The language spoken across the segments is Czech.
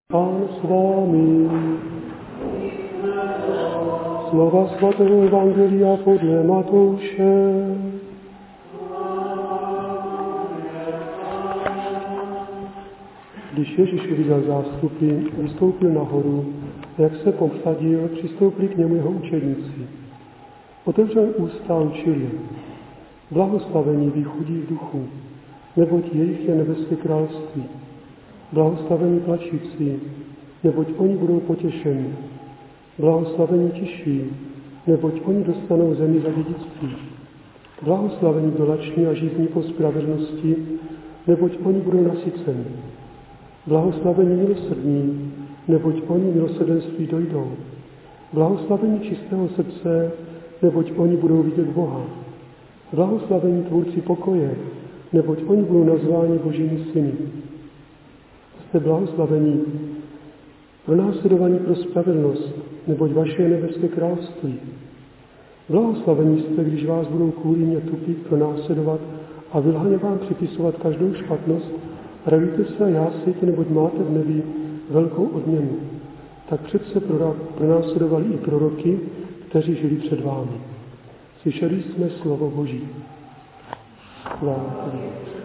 Pán s vámi. Slova svatého Evangelia podle Matouše. Když Ježíš viděl zástupy, vystoupil nahoru, jak se posadil, přistoupili k němu jeho učedníci. Otevřel ústa a učil je. Blahoslavení vy chudí v duchu, neboť jejich je nebeské království. Blahoslavení plačící, neboť oni budou potěšeni. Blahoslavení tiší, neboť oni dostanou zemi za dědictví. Blahoslavení dolační a žízní po spravedlnosti, neboť oni budou nasyceni. Blahoslavení milosrdní, neboť oni milosrdenství dojdou. Blahoslavení čistého srdce, neboť oni budou vidět Boha. Blahoslavení tvůrci pokoje, neboť oni budou nazváni Božími syny. Jste blahoslavení, pronásledovaní pro spravedlnost, neboť vaše je nebeské království. Blahoslavení jste, když vás budou kvůli mě tupit, pronásledovat a vylhaně vám připisovat každou špatnost. Radujte se a jásejte, neboť máte v nebi velkou odměnu. Tak přece pronásledovali i proroky, kteří žili před vámi. Slyšeli jsme slovo Boží. Chvála.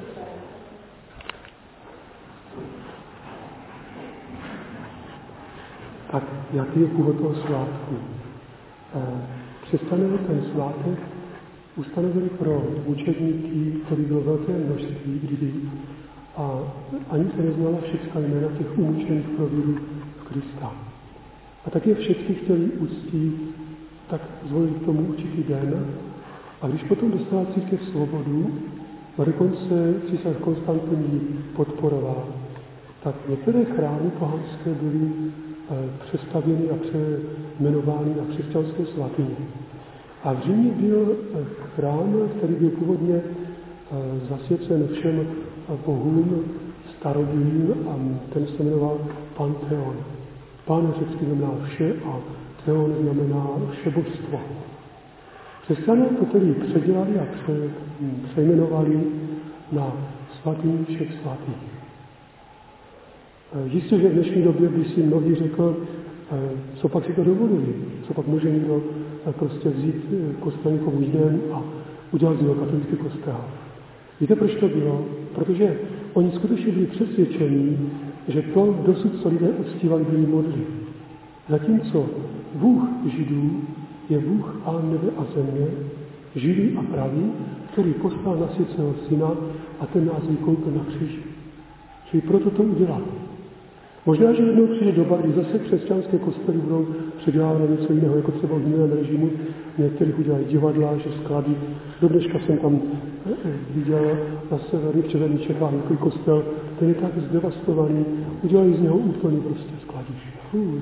Tak jaký je původ toho svátku? Křesťané ten svátek ustanovili pro učedníky, který bylo velké množství lidí, a ani se neznala všechna jména těch umučených pro víru v Krista. A tak je všichni chtěli uctít, tak zvolili k tomu určitý den. A když potom dostala církev svobodu, a dokonce císař Konstantin ji podporoval, tak některé chrámy pohanské byly přestavěny a přejmenovány na křesťanské svatyně. A v Římě byl chrám, který byl původně zasvěcen všem bohům starobylým, a ten se jmenoval Pantheon. Pán řecky znamená vše a Theon znamená všebožstvo. Křesťané to tedy předělali a přejmenovali na svatyni všech svatých. Jistě, že v dnešní době by si mnohý řekl, co pak si to dovolili, co pak může někdo prostě vzít kostel někomu jinému a udělat z něho katolický kostel. Víte, proč to bylo? Protože oni skutečně byli přesvědčení, že to dosud, co lidé uctívali, byli modly. Zatímco Bůh Židů je Bůh Pán nebe a země, živý a pravý, který poslal na svět svého syna a ten nás vykoupil na kříži. Čili proto to udělal. Možná, že jednou přijde doba, kdy zase křesťanské kostely budou předělávat na něco jiného, jako třeba v minulém režimu. Některých udělají divadla, že sklady. Do dneška jsem tam viděl na severních Červených Čechách nějaký kostel, ten je tak zdevastovaný, udělali z něho úplně prostě skladiště.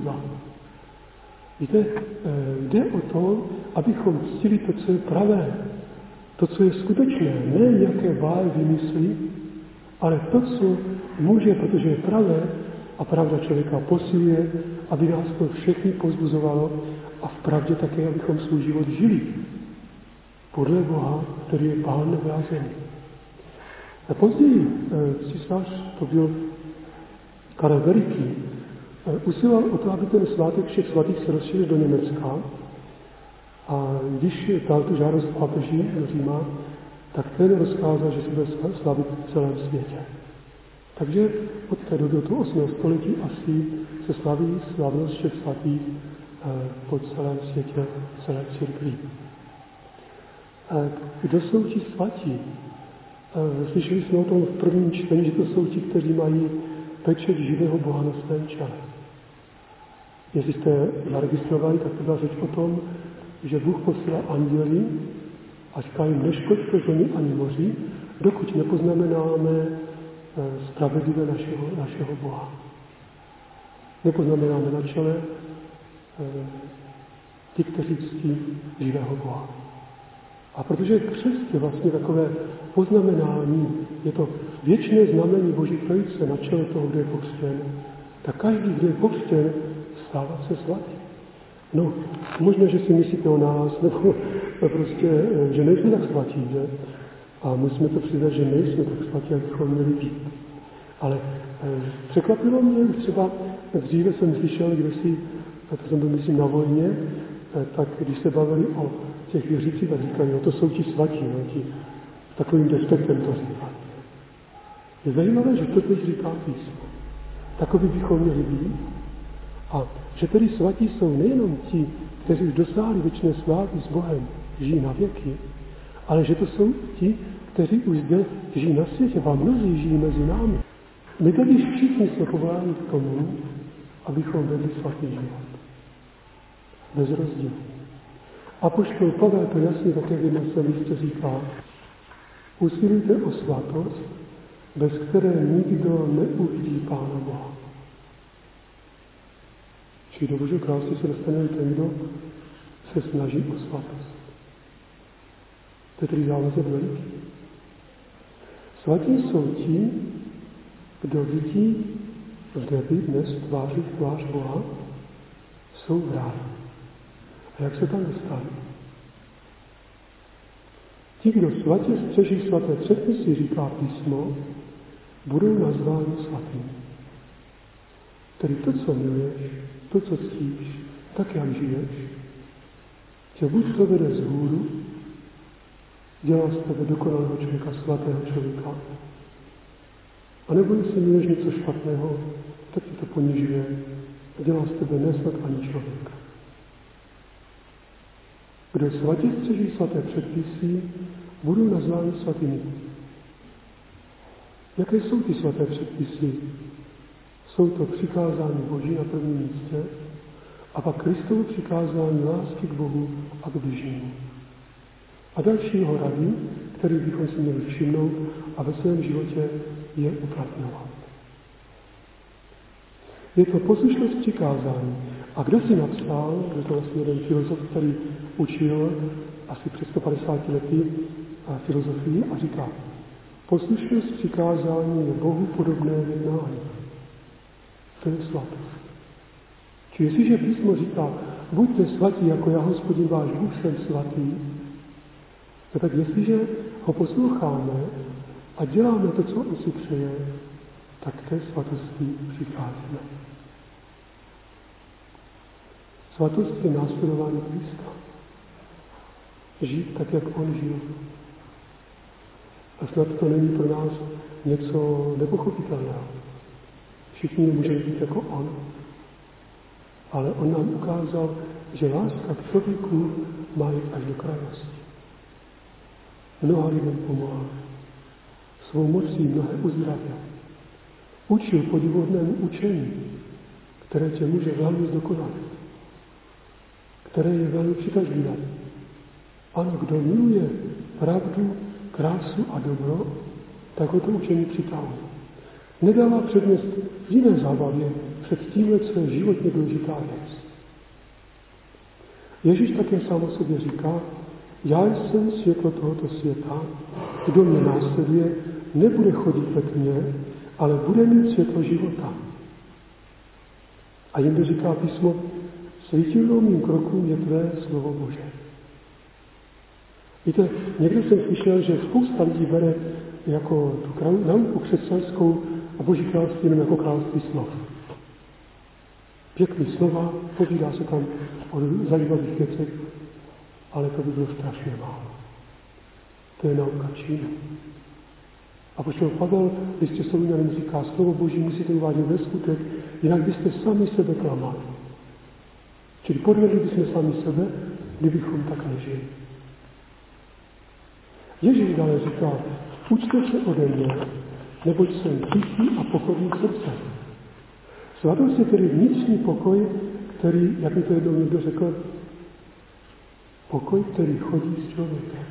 Víte, jde o to, abychom ctili to, co je pravé, to, co je skutečné, ne nějaké báje vymyslí, ale to, co může, protože je pravé, a pravda člověka posiluje, aby nás to všechny povzbuzovalo a v pravdě také, abychom svůj život žili podle Boha, který je Pán nebe a země. A později císař, to byl Karel Veliký, usiloval o to, aby ten svátek všech svatých se rozšířil do Německa, a když dal tu žádost papeži do Říma, tak ten rozkázal, že se bude slavit v celém světě. Takže od té doby, od 8. století asi se slaví slavnost všech svatých po celém světě, celé církvi. Kdo jsou ti svatí? Slyšeli jsme o tom v prvním čtení, že to jsou ti, kteří mají pečeť živého Boha na svém čele. Jestli jste zaregistrovali, tak to byla řeč o tom, že Bůh posílá anděli a říká jim, neškoďte zemi ani moři, dokud nepoznamenáme spravedlivé našeho Boha. Nepoznamenáme na čele ty, kteří ctí živého Boha. A protože křest je vlastně takové poznamenání, je to věčné znamení Boží trojice na čele toho, kdo je pokřtěn, tak každý, kdo je pokřtěn, stává se svatý. No, možná, že si myslíte o nás, nebo prostě, že nejsme tak svatí, že? A musíme to přiznat, že nejsme tak svatí, jak bychom měli být. Ale Překvapilo mě, třeba dříve jsem slyšel, to jsem byl myslím na vojně, tak když se bavili o těch věřících, tak říkali, to jsou ti svatí, ti takovým respektem to říkají. Je zajímavé, že to teď říká písmo. Takový bychom měli být. A že tedy svatí jsou nejenom ti, kteří už dosáhli věčné slávy s Bohem, žijí na věky, ale že to jsou ti, kteří už zde žijí na světě, a mnozí žijí mezi námi. My tedy všichni jsme povoláni k tomu, abychom vedli svatý život. Bez rozdílu. Apoštol Pavel to jasně také v jednom svém místě říká, usilujte o svatost, bez které nikdo neuvidí Pána Boha. Čili do Božího království se dostane ten, kdo se snaží o svatost. To je tedy závazek veliký. Svatí jsou ti, kdo vidí v nebi dnes tváří v tvář Boha, jsou v ráji. A jak se tam dostali? Ti, kdo svatě střeží svaté předpisy, říká písmo, budou nazváni svatými. Tedy to, co miluješ, to, co ctíš, tak jak žiješ, tě buď to vede vzhůru, dělá z tebe dokonalého člověka, svatého člověka, anebo jestli miluješ něco špatného, tak ti to ponižuje a dělá z tebe nesvat ani člověka. Kdo svatě střeží svaté předpisy, budou nazváni svatými. Jaké jsou ty svaté předpisy? Jsou to přikázání Boží na prvním místě a pak Kristovo přikázání lásky k Bohu a k bližnímu. A dalšího rady, který bychom si měli všimnout a ve svém životě je uplatňovat. Je to poslušnost přikázání. A kdo si napsal, že to vlastně jeden filozof, který učil asi před 150 lety filozofii a říká, poslušnost přikázání je Bohu podobné jednání. To je svatost. Či jestliže písmo říká, buďte svatí, jako já, Hospodin váš Bůh, jsem svatý, tak jestliže ho posloucháme a děláme to, co on si přeje, tak k té svatosti přicházíme. Svatost je následování Krista. Žít tak, jak on žil. A snad to není pro nás něco nepochopitelného. Všichni můžeme být jako on. Ale on nám ukázal, že láska k člověku má jít až do krajnosti. Mnoha lidem pomohl. Svou mocí mnohé uzdravil. Učil podivuhodnému učení, které tě může velmi zdokonalit, které je velmi přitažlivé. Ano, kdo miluje pravdu, krásu a dobro, tak ho to učení přitahuje. Nedává přednost jiné zábavě před tímhle, co je životně důležitá věc. Ježíš také sám o sobě říká, já jsem světlo tohoto světa, kdo mě následuje, nebude chodit ve tmě, ale bude mít světlo života. A jinde říká písmo, svítilnou mým krokům je tvé slovo Bože. Víte, někdy jsem slyšel, že spousta lidí bere jako tu nauku křesťanskou a Boží království jenom jako království slov. Pěkný slova, povídá se tam o zajímavých věcech, ale to by bylo strašně málo. To je nauka činu. A apoštol Pavel v listě Solunjanům říká, slovo Boží musíte uvádět ve skutek, jinak byste sami sebe klamali. Čili podvedli bychom sami sebe, kdybychom tak nežili. Ježíš dále říká, učte se ode mě, neboť jsem tichý a pokorný srdce. Svatost je tedy vnitřní pokoj, který, jak mi to jednou někdo řekl, pokoj, který chodí s člověkem.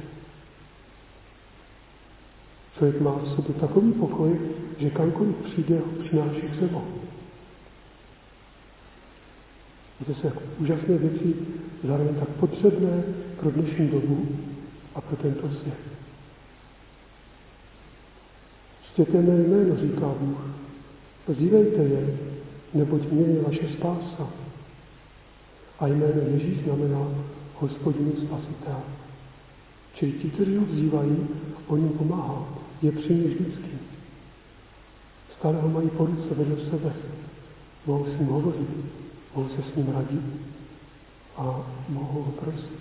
Člověk má v sobě takový pokoj, že kamkoliv přijde, ho přináší k sebou. Víte se, jako úžasné věci, zároveň tak potřebné pro dnešní dobu a pro tento svět. Ctěte mé jméno, říká Bůh. Vzívejte je, neboť mě je vaše spása. A jméno Ježíš znamená Hospodinu Spasitel. Čili ti, kteří ho vzývají, on jim pomáhá. Je při ní vždycky. Stále ho mají po ruce vedle sebe. Mohou s ním hovořit, mohou se s ním radit a mohou ho prosit.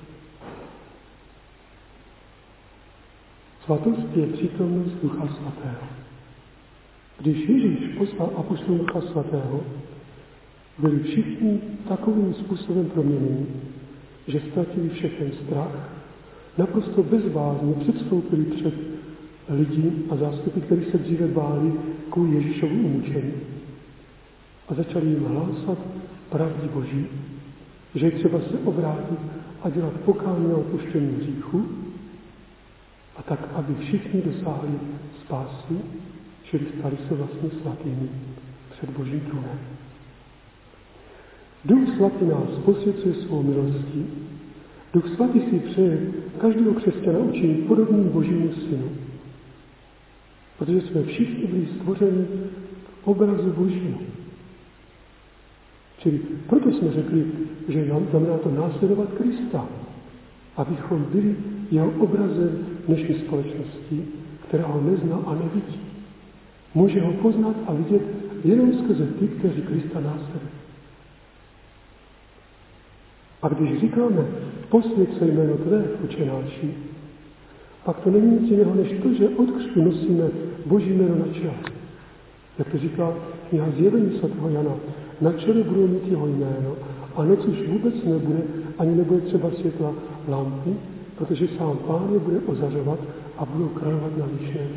Svatost je přítomnost Ducha Svatého. Když Ježíš poslal apoštolům Ducha Svatého, byli všichni takovým způsobem proměněni, že ztratili všechen strach, naprosto bezvázně předstoupili před lidi a zástupy, kteří se dříve báli kvůli Ježíšovu umučení. A začali jim hlásat pravdu Boží, že je třeba se obrátit a dělat pokání na odpuštění hříchu, a tak, aby všichni dosáhli spásy, čili stali se vlastně svatými před Božím trůnem. Duch Svatý nás posvěcuje svou milostí. Duch Svatý si přeje každého křesťana učinit podobným Božímu synu. Protože jsme všichni byli stvořeni k obrazu Božímu. Čili proto jsme řekli, že nám znamená to následovat Krista, abychom byli jeho obrazem dnešní společnosti, která ho nezná a nevidí. Může ho poznat a vidět jenom skrze ty, kteří Krista následují. A když říkáme, posvěť se jméno tvé, Otče náši, pak to není nic jiného, než to, že od křtu nosíme Boží jméno na čele. Jak to říká kniha Zjevení svatého Jana, na čele budou mít jeho jméno a noc už vůbec nebude, ani nebude třeba světla lampy, protože sám Pán je bude ozařovat a budou královat na věčné.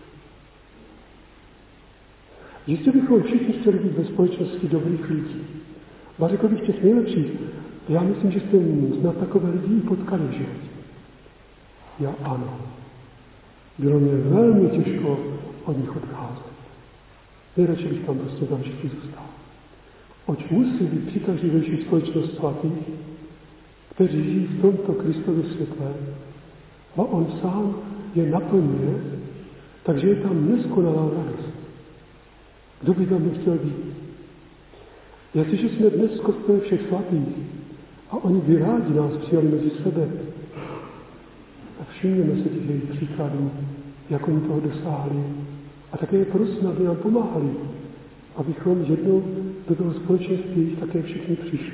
Jistě bychom všichni chtěli být ve společnosti dobrých lidí. A řekl bych těch nejlepších. Já myslím, že jste snad takové lidi i potkali v životě. Já ano. Bylo mě velmi těžko od nich odcházet. Nejradši bych tam prostě navždycky zůstal. Oč musí být při každé větší společnost svatých, kteří žijí v tomto Kristově světle a on sám je naplňuje, takže je tam neskonalá radost. Kdo by tam nechtěl být? Jestliže jsme dnes v kostele všech svatých a oni by rádi nás přijali mezi sebe a všimněme se těch jejich příkladů, jak oni toho dosáhli a také je prosím, aby nám pomáhali, abychom jednou do toho společenství také všichni přišli.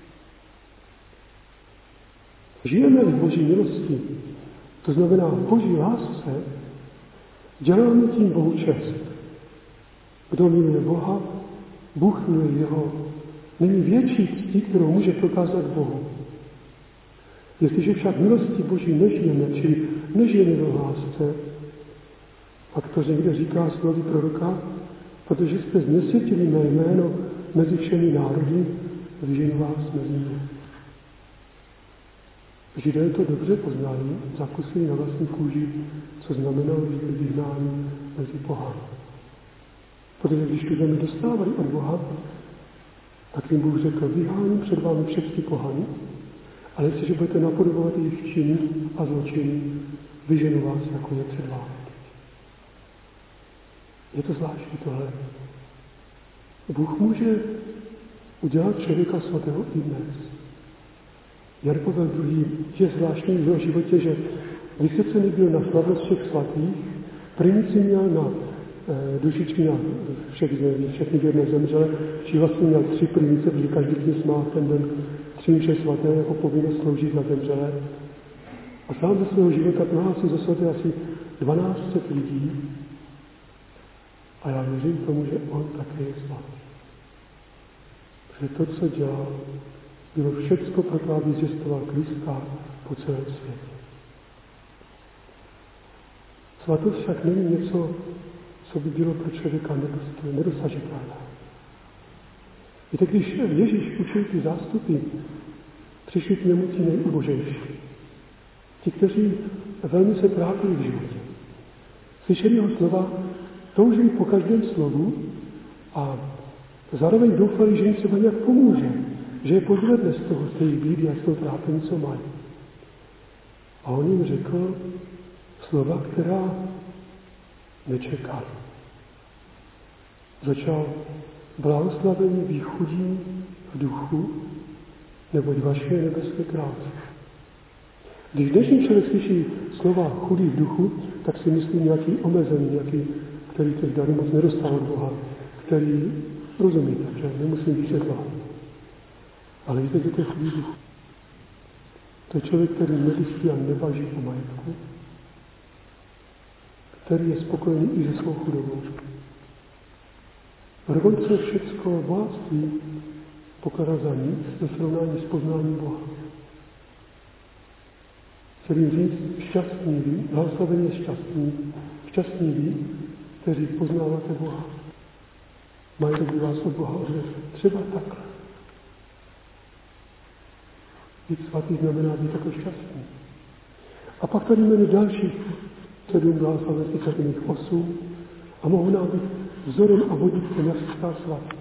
Žijeme-li v Boží milosti, to znamená v Boží lásce, děláme tím Bohu čest. Kdo miluje Boha, Bůh miluje jeho. Není větší ctí, kterou může prokázat Bohu. Jestliže však milosti Boží nežijeme, čili nežijeme v lásce, pak to někde říká slovy proroka, protože jste znesvětili mé jméno mezi všemi národy, vyženu vás mezi ně. Židé to dobře poznali, zakusili na vlastní kůži, co znamenalo být vyhnání mezi pohany. Protože když tu zemi dostávali od Boha, tak jim Bůh řekl, vyháním před vámi všechny pohany, ale jestliže budete napodobovat jejich činy a zločiny, vyženu vás, jako je před vámi. Je to zvláštní tohle. Bůh může udělat člověka svatého i dnes. Jan Pavel II. Je zvláštní v jeho životě, že vysvěcený byl na slavnost všech svatých, primici měl na dušičky na všechny věrné zemřele, či vlastně měl 3 primice, protože každý kněz má ten den 3 mše svaté jako povinnost sloužit za zemřelé. A sám ze svého života prohlásil za svaté asi 1200 lidí a já věřím tomu, že on také je svatý. Protože to, co dělal, bylo všecko proto, aby zjistoval Krista po celém světě. Svatost však není něco, co by bylo pro člověka nedosažitelné. Víte, když Ježíš učil ty zástupy, přišli k němu ti nejubožejší. Ti, kteří velmi se trápili v životě. Slyšeli jeho slova, toužili po každém slovu a zároveň doufali, že jim třeba nějak pomůže, že je pozvedne z toho, z té bídy a z toho trápení, co mají. A on jim řekl slova, která nečekali. Začal blahoslavení vy chudí v duchu, neboť vaše je nebeské království. Když dnešní člověk slyší slova chudí v duchu, tak si myslí nějaký omezený, nějaký, který těch darů moc nedostal od Boha, který, rozumíte, že nemusím vysvětlovat. Ale víte, že to je chudý duch. To je člověk, který nemyslí a nebaží o majetku, který je spokojený i se svou chudobou. A dokonce všecko bohatství pokládá za nic ve srovnání s poznáním Boha. Chci říct, šťastný ví, blahoslavený je šťastný ví, kteří poznáváte Boha. Majetek by vás od Boha odvedl. Třeba takhle. Být svatý znamená být jako šťastný. A pak tady jmenuje dalších 7 blahoslavenství, 8 a mohou nám být vzorem a vodítkem, jak se stát svatý.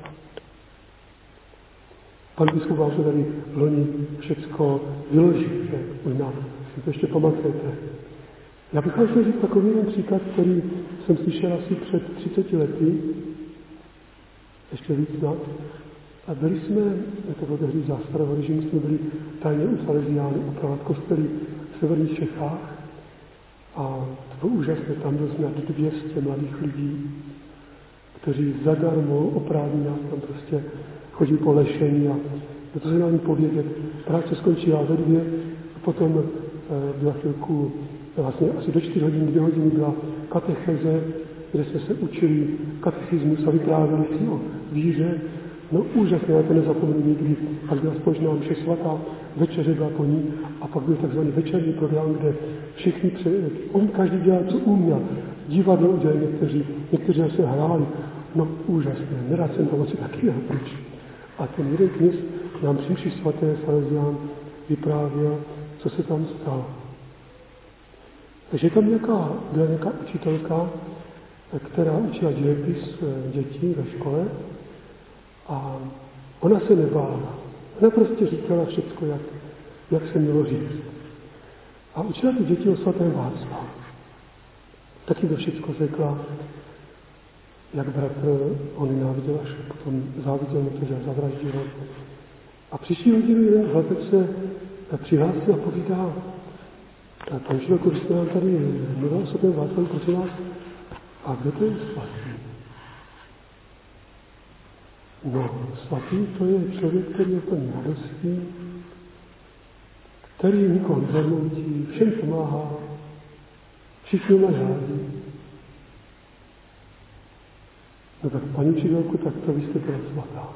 Pan biskup vám to tady loni všecko vyloží, že možná si to ještě pamatujete. Já bych vám chtěl říct takový jeden příklad, který jsem slyšel asi před 30 lety, ještě víc snad. A byli jsme, to bylo tehdy za starého režimu, jsme byli tajně u Salesiánů opravovat kostely v severních Čechách. A to bylo úžasné, tam byl snad 200 mladých lidí, kteří zadarmo oprávní nás tam prostě chodí po lešení a to se nám povědět. Práce skončila ve 2 a potom byla chvilku, vlastně asi do 4 hodin, 2 hodiny byla katecheze, kde jsme se učili katechismus a vyprávěli si o víře. No úžasně, já to nezapomenu nikdy. Pak byla společná mše svatá, večeře byla po ní a pak byl takzvaný večerní program, kde všichni, každý dělal, co uměl. Divadlo udělali někteří se hráli. No úžasné, nerad jsem tam asi taky jel pryč. A ten jeden kněz nám při mši svaté Salesián vyprávěl, co se tam stalo. Takže tam byla nějaká učitelka, která učila dějepis dětí ve škole a ona se nebála. Ona prostě říkala všecko, jak se mělo říct. A učila ty děti o svatém Václavu. Taky to všecko řekla, jak bratr on nenáviděl, až potom záviděl, protože zavraždil. A příští hodinu jeden chlapec se přihlásil a povídá, pan člověku, když jsme nám tady mluvil o svatém Václavu, prosím vás, a kdo to je svatý? No, svatý to je člověk, který je plný radostí, který nikoho nezarmoutí, všem pomáhá, všichni mají rádi. No tak paní učitelku, tak to vy jste byla svatá.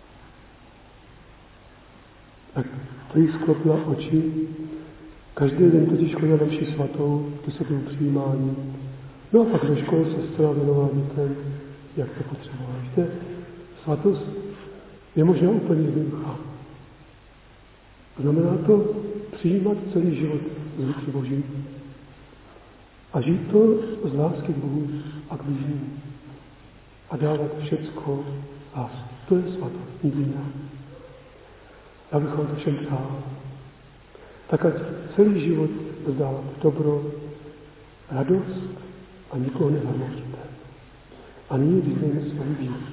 Tak to jí sklopila oči. Každý den totiž chodila na mši svatou, to se tomu přijímání. No a pak do školy se zcela věnovala dětem, jak to potřebovala. Víte, svatost je možná úplně jednoduchá. Znamená to přijímat celý život z ruky Boží a žít to z lásky k Bohu a k bližním a dávat všecko lásku. To je svatost, nic jiného. Já bych vám to všem přál. Tak ať celý život vzdávat dobro, radost a nikoho nezarmoutíte. A nyní vyznejme svoji víru.